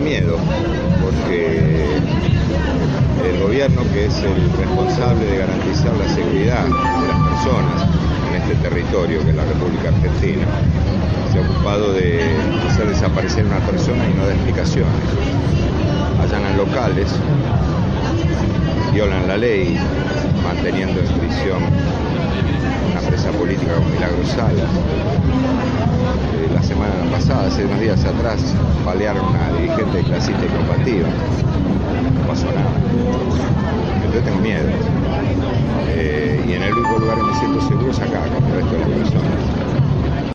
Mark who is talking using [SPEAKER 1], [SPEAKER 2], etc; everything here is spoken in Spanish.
[SPEAKER 1] miedo, porque el gobierno, que es el responsable de garantizar la seguridad de las personas en este territorio, que es la República Argentina, se ha ocupado de hacer desaparecer a una persona y no dar explicaciones. Allanan locales, violan la ley, manteniendo en prisión una presa política como Milagro Sala. La semana pasada, hace unos días atrás, balearon a una dirigente clasista y combativa. No pasó nada. Entonces tengo miedo. Y en el único lugar que me siento seguro es acá, con el resto del